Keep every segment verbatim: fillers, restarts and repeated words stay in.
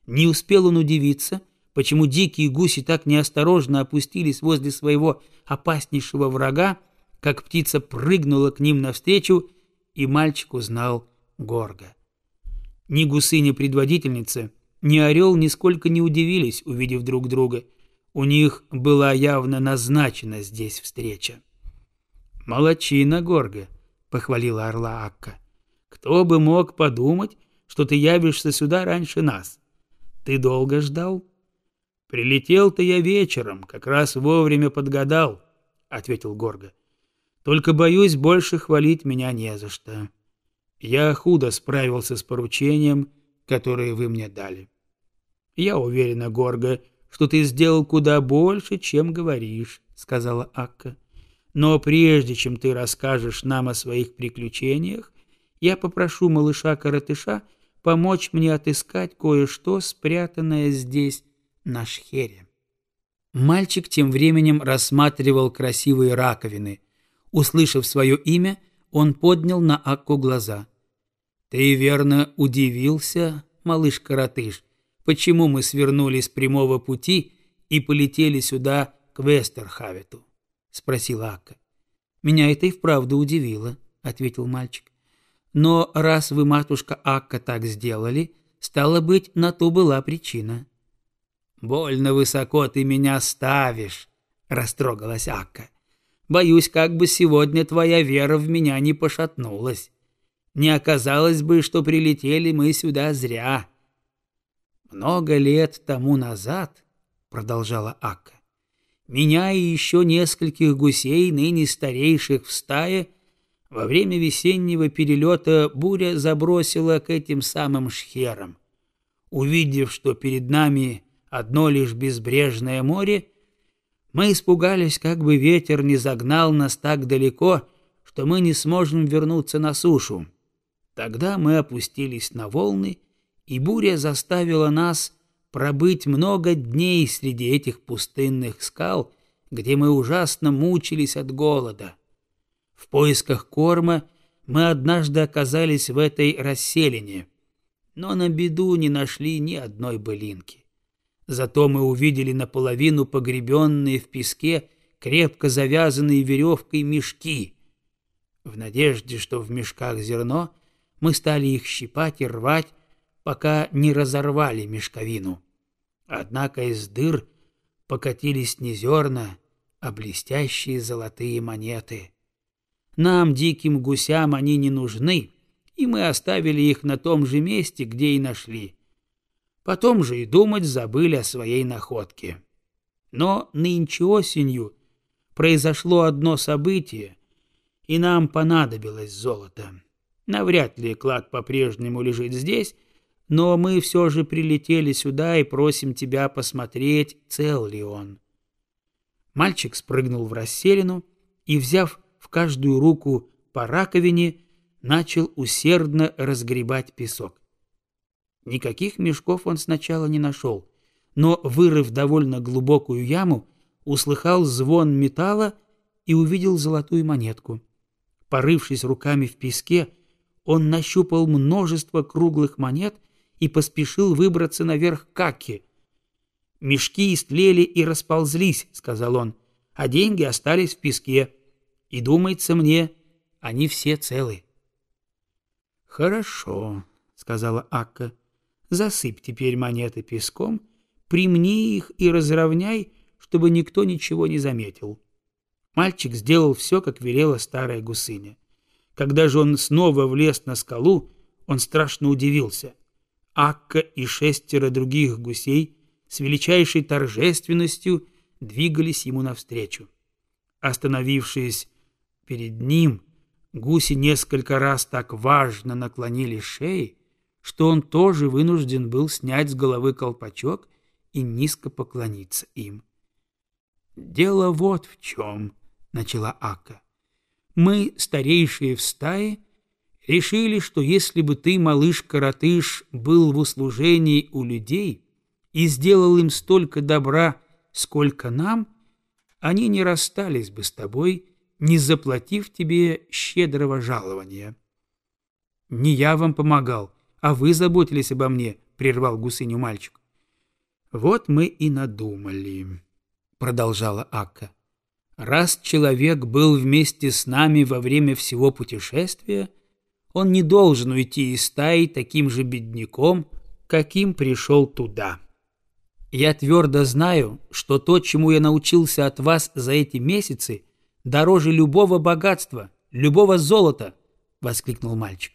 Не успел он удивиться, почему дикие гуси так неосторожно опустились возле своего опаснейшего врага, как птица прыгнула к ним навстречу, и мальчик узнал Горга. Ни гусыня-предводительница, ни орел нисколько не удивились, увидев друг друга. У них была явно назначена здесь встреча. «Молодчина, Горга», — похвалила орла Акка. «Кто бы мог подумать, что ты явишься сюда раньше нас? Ты долго ждал?» «Прилетел-то я вечером, как раз вовремя подгадал», — ответил Горга. «Только, боюсь, больше хвалить меня не за что. Я худо справился с поручением, которое вы мне дали. Я уверена, Горга, что ты сделал куда больше, чем говоришь», — сказала Акка. «Но прежде чем ты расскажешь нам о своих приключениях, я попрошу малыша-коротыша помочь мне отыскать кое-что, спрятанное здесь, на шхере». Мальчик тем временем рассматривал красивые раковины. Услышав свое имя, он поднял на Акку глаза. «Ты верно удивился, малыш-коротыш, почему мы свернули с прямого пути и полетели сюда, к Вестерхавету?» — спросила Акка. «Меня это и вправду удивило», — ответил мальчик. «Но раз вы, матушка Акка, так сделали, стало быть, на то была причина». «Больно высоко ты меня ставишь», — растрогалась Акка. «Боюсь, как бы сегодня твоя вера в меня не пошатнулась. Не оказалось бы, что прилетели мы сюда зря». «Много лет тому назад, — продолжала Акка, — меня и еще нескольких гусей, ныне старейших в стае, во время весеннего перелета буря забросила к этим самым шхерам. Увидев, что перед нами одно лишь безбрежное море, мы испугались, как бы ветер не загнал нас так далеко, что мы не сможем вернуться на сушу. Тогда мы опустились на волны, и буря заставила нас пробыть много дней среди этих пустынных скал, где мы ужасно мучились от голода. В поисках корма мы однажды оказались в этой расселине, но на беду не нашли ни одной былинки. Зато мы увидели наполовину погребенные в песке крепко завязанные веревкой мешки. В надежде, что в мешках зерно, мы стали их щипать и рвать, пока не разорвали мешковину. Однако из дыр покатились не зерна, а блестящие золотые монеты. Нам, диким гусям, они не нужны, и мы оставили их на том же месте, где и нашли. Потом же и думать забыли о своей находке. Но нынче осенью произошло одно событие, и нам понадобилось золото. Навряд ли клад по-прежнему лежит здесь, но мы все же прилетели сюда и просим тебя посмотреть, цел ли он». Мальчик спрыгнул в расселину и, взяв в каждую руку по раковине, начал усердно разгребать песок. Никаких мешков он сначала не нашел, но, вырыв довольно глубокую яму, услыхал звон металла и увидел золотую монетку. Порывшись руками в песке, он нащупал множество круглых монет и поспешил выбраться наверх к Акке. «Мешки истлели и расползлись, — сказал он, — а деньги остались в песке, и, думается мне, они все целы». «Хорошо, — сказала Акка, — засыпь теперь монеты песком, примни их и разровняй, чтобы никто ничего не заметил». Мальчик сделал все, как велела старая гусыня. Когда же он снова влез на скалу, он страшно удивился. Акка и шестеро других гусей с величайшей торжественностью двигались ему навстречу. Остановившись перед ним, гуси несколько раз так важно наклонили шеи, что он тоже вынужден был снять с головы колпачок и низко поклониться им. «Дело вот в чем, — начала Акка. — Мы, старейшие в стае, решили, что если бы ты, малыш-коротыш, был в услужении у людей и сделал им столько добра, сколько нам, они не расстались бы с тобой, не заплатив тебе щедрого жалования. Не я вам помогал, а вы заботились обо мне, — прервал гусыню мальчик. «Вот мы и надумали», — продолжала Акка. «Раз человек был вместе с нами во время всего путешествия, он не должен уйти из стаи таким же бедняком, каким пришел туда. Я твердо знаю, что то, чему я научился от вас за эти месяцы, дороже любого богатства, любого золота», — воскликнул мальчик.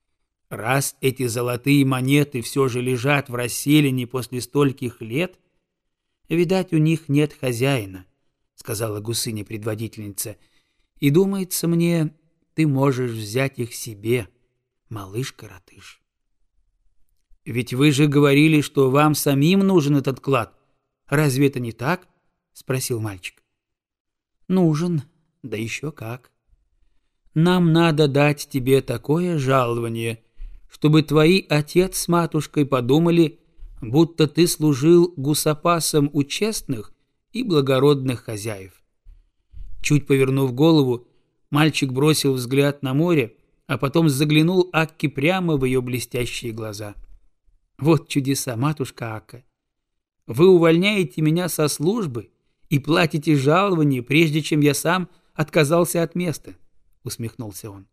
«Раз эти золотые монеты все же лежат в расселине после стольких лет, видать, у них нет хозяина», — сказала гусыня-предводительница, «и, думается мне, ты можешь взять их себе, малыш-коротыш». «Ведь вы же говорили, что вам самим нужен этот клад. Разве это не так?» — спросил мальчик. «Нужен, да еще как. Нам надо дать тебе такое жалование, чтобы твои отец с матушкой подумали, будто ты служил гусопасом у честных и благородных хозяев». Чуть повернув голову, мальчик бросил взгляд на море, а потом заглянул Акке прямо в ее блестящие глаза. «Вот чудеса, матушка Акка! Вы увольняете меня со службы и платите жалование, прежде чем я сам отказался от места», — усмехнулся он.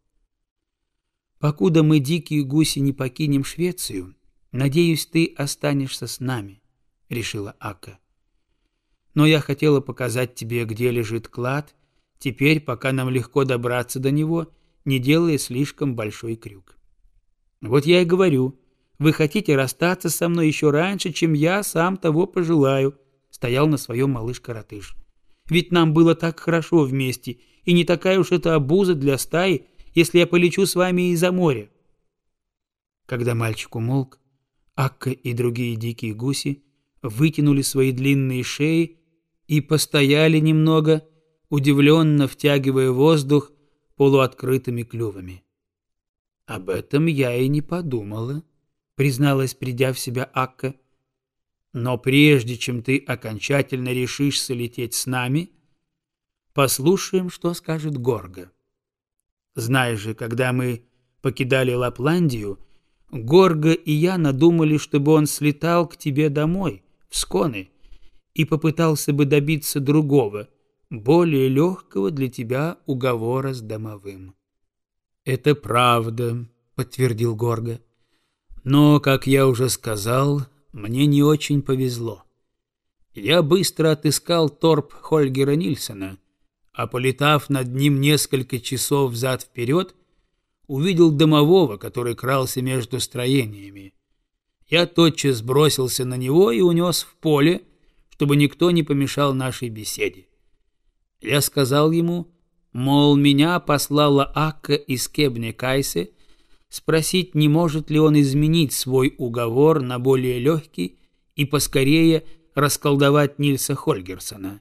«Покуда мы, дикие гуси, не покинем Швецию, надеюсь, ты останешься с нами», — решила Акка. «Но я хотела показать тебе, где лежит клад, теперь, пока нам легко добраться до него, не делая слишком большой крюк. Вот я и говорю, вы хотите расстаться со мной еще раньше, чем я сам того пожелаю», — стоял на своем малыш-коротыш. «Ведь нам было так хорошо вместе, и не такая уж это обуза для стаи, если я полечу с вами из-за моря». Когда мальчик умолк, Акка и другие дикие гуси вытянули свои длинные шеи и постояли немного, удивленно втягивая воздух полуоткрытыми клювами. «Об этом я и не подумала», — призналась, придя в себя Акка. «Но прежде чем ты окончательно решишься лететь с нами, послушаем, что скажет Горго. Знаешь же, когда мы покидали Лапландию, Горго и я надумали, чтобы он слетал к тебе домой, в Сконы, и попытался бы добиться другого, более легкого для тебя уговора с домовым». «Это правда», — подтвердил Горго. «Но, как я уже сказал, мне не очень повезло. Я быстро отыскал торп Хольгера Нильсена, а полетав над ним несколько часов взад-вперед, увидел домового, который крался между строениями. Я тотчас бросился на него и унес в поле, чтобы никто не помешал нашей беседе. Я сказал ему, мол, меня послала Акка из Кебне-Кайсе спросить, не может ли он изменить свой уговор на более легкий и поскорее расколдовать Нильса Хольгерсона.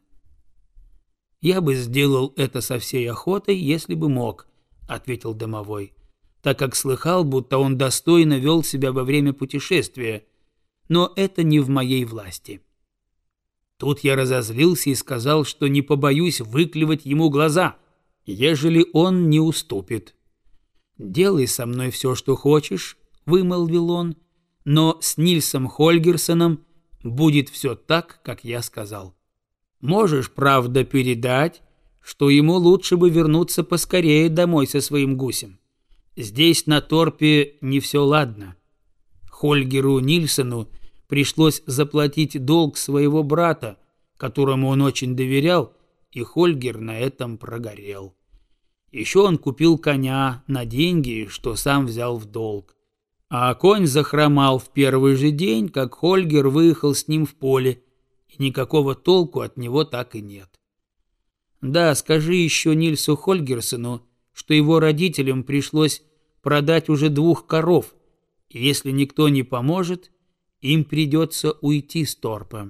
«Я бы сделал это со всей охотой, если бы мог», — ответил домовой, «так как слыхал, будто он достойно вел себя во время путешествия, но это не в моей власти». Тут я разозлился и сказал, что не побоюсь выклевать ему глаза, ежели он не уступит. «Делай со мной все, что хочешь», — вымолвил он, «но с Нильсом Хольгерсоном будет все так, как я сказал. Можешь, правда, передать, что ему лучше бы вернуться поскорее домой со своим гусем. Здесь на торпе не все ладно. Хольгеру Нильсону пришлось заплатить долг своего брата, которому он очень доверял, и Хольгер на этом прогорел. Еще он купил коня на деньги, что сам взял в долг. А конь захромал в первый же день, как Хольгер выехал с ним в поле, и никакого толку от него так и нет. Да, скажи еще Нильсу Хольгерсону, что его родителям пришлось продать уже двух коров, и если никто не поможет, им придется уйти с торпа».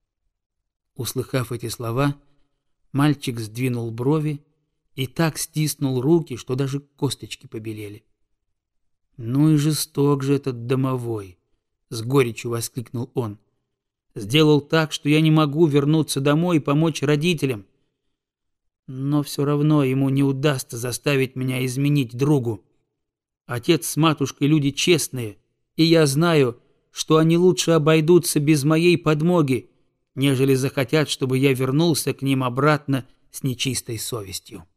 Услыхав эти слова, мальчик сдвинул брови и так стиснул руки, что даже косточки побелели. «Ну и жесток же этот домовой», — с горечью воскликнул он. «Сделал так, что я не могу вернуться домой и помочь родителям. Но все равно ему не удастся заставить меня изменить другу. Отец с матушкой люди честные, и я знаю, что они лучше обойдутся без моей подмоги, нежели захотят, чтобы я вернулся к ним обратно с нечистой совестью.